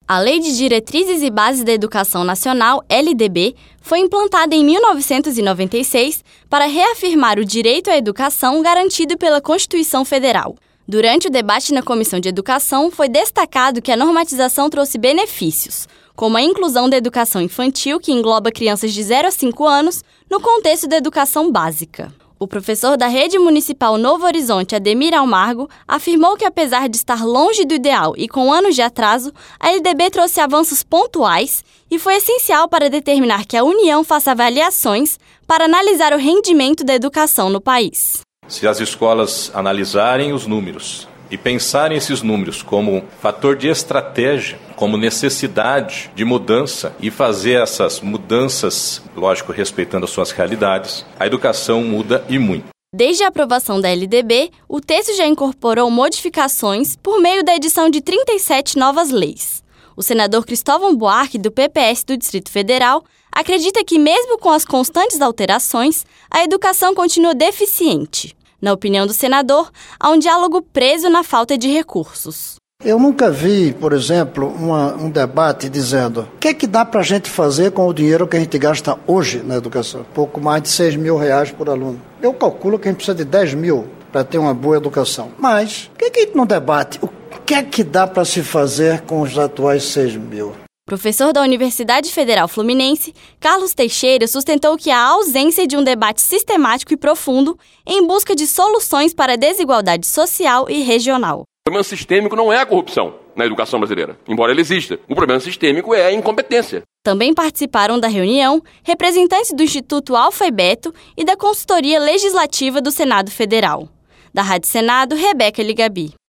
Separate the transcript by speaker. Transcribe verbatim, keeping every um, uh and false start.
Speaker 1: A Lei de Diretrizes e Bases da Educação Nacional, L D B, foi implantada em mil novecentos e noventa e seis para reafirmar o direito à educação garantido pela Constituição Federal. Durante o debate na Comissão de Educação, foi destacado que a normatização trouxe benefícios, como a inclusão da educação infantil, que engloba crianças de zero a cinco anos, no contexto da educação básica. O professor da Rede Municipal Novo Horizonte, Ademir Almargo, afirmou que, apesar de estar longe do ideal e com anos de atraso, a L D B trouxe avanços pontuais e foi essencial para determinar que a União faça avaliações para analisar o rendimento da educação no país.
Speaker 2: Se as escolas analisarem os números e pensarem esses números como fator de estratégia, como necessidade de mudança e fazer essas mudanças, lógico, respeitando as suas realidades, a educação muda e muito.
Speaker 1: Desde a aprovação da L D B, o texto já incorporou modificações por meio da edição de trinta e sete novas leis. O senador Cristóvão Buarque, do P P S do Distrito Federal, acredita que, mesmo com as constantes alterações, a educação continua deficiente. Na opinião do senador, há um diálogo preso na falta de recursos.
Speaker 3: Eu nunca vi, por exemplo, uma, um debate dizendo o que é que dá para a gente fazer com o dinheiro que a gente gasta hoje na educação? Pouco mais de seis mil reais por aluno. Eu calculo que a gente precisa de dez mil para ter uma boa educação. Mas, por que, que a gente não debate o que é que dá para se fazer com os atuais seis mil?
Speaker 1: Professor da Universidade Federal Fluminense, Carlos Teixeira sustentou que há ausência de um debate sistemático e profundo em busca de soluções para a desigualdade social e regional.
Speaker 4: O problema sistêmico não é a corrupção na educação brasileira, embora ele exista. O problema sistêmico é a incompetência.
Speaker 1: Também participaram da reunião representantes do Instituto Alfa e Beto e da Consultoria Legislativa do Senado Federal. Da Rádio Senado, Rebeca Ligabi.